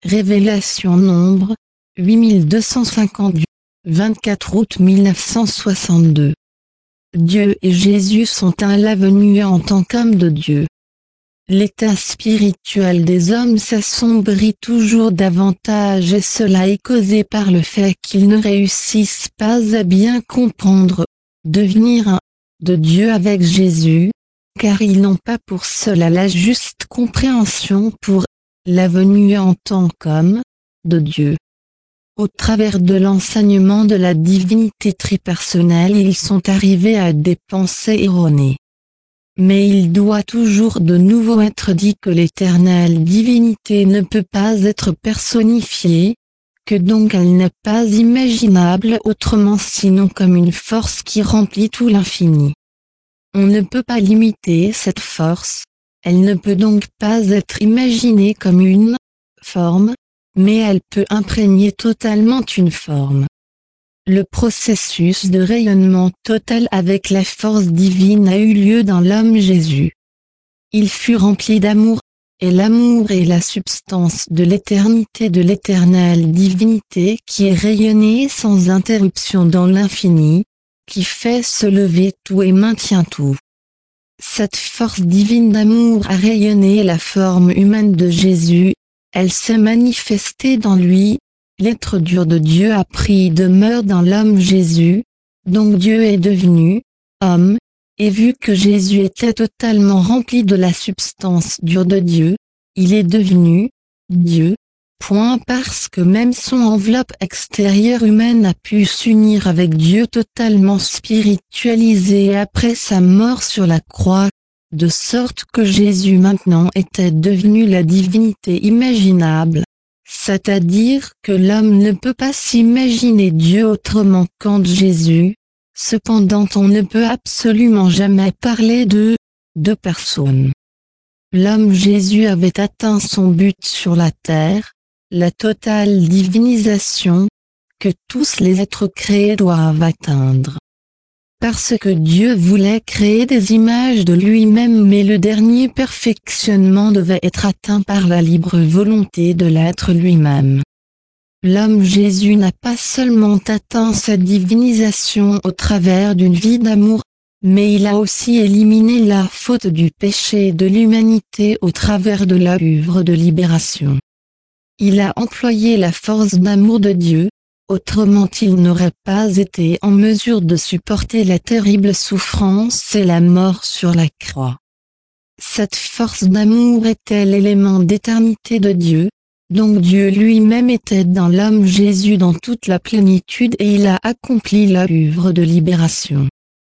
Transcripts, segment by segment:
Révélation Nombre, 8250 24 août 1962. Dieu et Jésus sont à l'avenue en tant qu'homme de Dieu. L'état spirituel des hommes s'assombrit toujours davantage et cela est causé par le fait qu'ils ne réussissent pas à bien comprendre, devenir un de Dieu avec Jésus, car ils n'ont pas pour cela la juste compréhension pour la venue en tant qu'homme de Dieu. Au travers de l'enseignement de la divinité tripersonnelle, ils sont arrivés à des pensées erronées. Mais il doit toujours de nouveau être dit que l'éternelle divinité ne peut pas être personnifiée, que donc elle n'est pas imaginable autrement sinon comme une force qui remplit tout l'infini. On ne peut pas limiter cette force, elle ne peut donc pas être imaginée comme une forme, mais elle peut imprégner totalement une forme. Le processus de rayonnement total avec la force divine a eu lieu dans l'homme Jésus. Il fut rempli d'amour, et l'amour est la substance de l'éternité de l'éternelle divinité qui est rayonnée sans interruption dans l'infini, qui fait se lever tout et maintient tout. Cette force divine d'amour a rayonné la forme humaine de Jésus, elle s'est manifestée dans lui. L'être dur de Dieu a pris demeure dans l'homme Jésus, donc Dieu est devenu homme, et vu que Jésus était totalement rempli de la substance dure de Dieu, il est devenu Dieu. Parce que même son enveloppe extérieure humaine a pu s'unir avec Dieu totalement spiritualisé après sa mort sur la croix, de sorte que Jésus maintenant était devenu la divinité imaginable. C'est-à-dire que l'homme ne peut pas s'imaginer Dieu autrement qu'en Jésus, cependant on ne peut absolument jamais parler de deux personnes. L'homme Jésus avait atteint son but sur la terre, la totale divinisation, que tous les êtres créés doivent atteindre. Parce que Dieu voulait créer des images de lui-même mais le dernier perfectionnement devait être atteint par la libre volonté de l'être lui-même. L'homme Jésus n'a pas seulement atteint sa divinisation au travers d'une vie d'amour, mais il a aussi éliminé la faute du péché de l'humanité au travers de l'œuvre de libération. Il a employé la force d'amour de Dieu, autrement il n'aurait pas été en mesure de supporter la terrible souffrance et la mort sur la croix. Cette force d'amour était l'élément d'éternité de Dieu, donc Dieu lui-même était dans l'homme Jésus dans toute la plénitude et il a accompli l'œuvre de libération.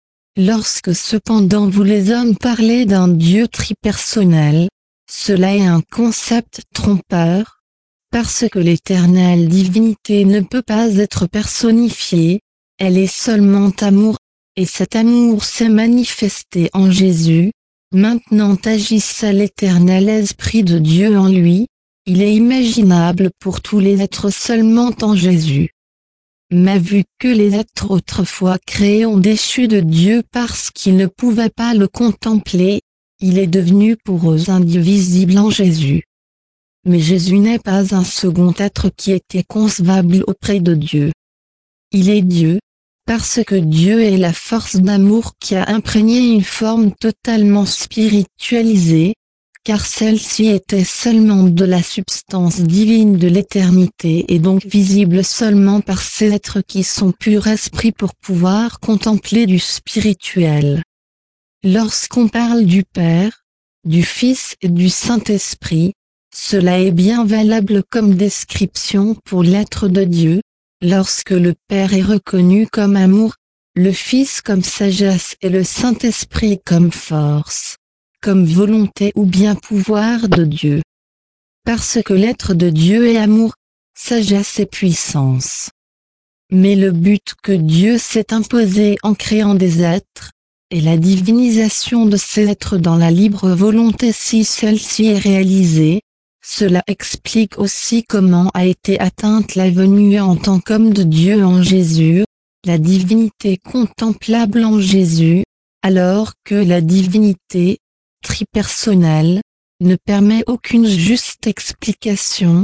Lorsque cependant vous les hommes parlez d'un Dieu tripersonnel, cela est un concept trompeur, parce que l'éternelle divinité ne peut pas être personnifiée, elle est seulement amour, et cet amour s'est manifesté en Jésus, maintenant agissait l'éternel Esprit de Dieu en lui, il est imaginable pour tous les êtres seulement en Jésus. Mais vu que les êtres autrefois créés ont déchu de Dieu parce qu'ils ne pouvaient pas le contempler, il est devenu pour eux indivisible en Jésus. Mais Jésus n'est pas un second être qui était concevable auprès de Dieu. Il est Dieu, parce que Dieu est la force d'amour qui a imprégné une forme totalement spiritualisée, car celle-ci était seulement de la substance divine de l'éternité et donc visible seulement par ces êtres qui sont purs esprits pour pouvoir contempler du spirituel. Lorsqu'on parle du Père, du Fils et du Saint-Esprit, cela est bien valable comme description pour l'être de Dieu, lorsque le Père est reconnu comme amour, le Fils comme sagesse et le Saint-Esprit comme force, comme volonté ou bien pouvoir de Dieu. Parce que l'être de Dieu est amour, sagesse et puissance. Mais le but que Dieu s'est imposé en créant des êtres, est la divinisation de ces êtres dans la libre volonté si celle-ci est réalisée. Cela explique aussi comment a été atteinte la venue en tant qu'homme de Dieu en Jésus, la divinité contemplable en Jésus, alors que la divinité, tripersonnelle, ne permet aucune juste explication.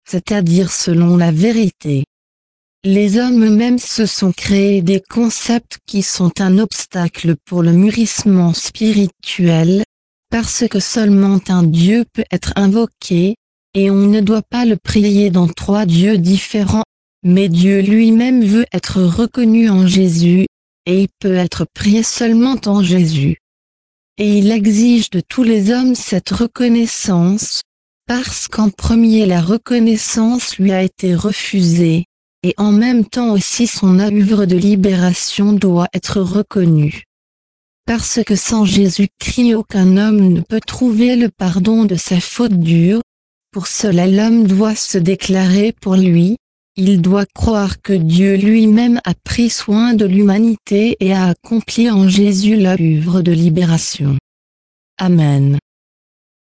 c'est-à-dire selon la vérité. Les hommes eux-mêmes se sont créés des concepts qui sont un obstacle pour le mûrissement spirituel, parce que seulement un Dieu peut être invoqué, et on ne doit pas le prier dans 3 dieux différents, mais Dieu lui-même veut être reconnu en Jésus, et il peut être prié seulement en Jésus. Et il exige de tous les hommes cette reconnaissance, parce qu'en premier la reconnaissance lui a été refusée, et en même temps aussi son œuvre de libération doit être reconnue. Parce que sans Jésus-Christ aucun homme ne peut trouver le pardon de sa faute dure, pour cela l'homme doit se déclarer pour lui, il doit croire que Dieu lui-même a pris soin de l'humanité et a accompli en Jésus l'œuvre de libération. Amen.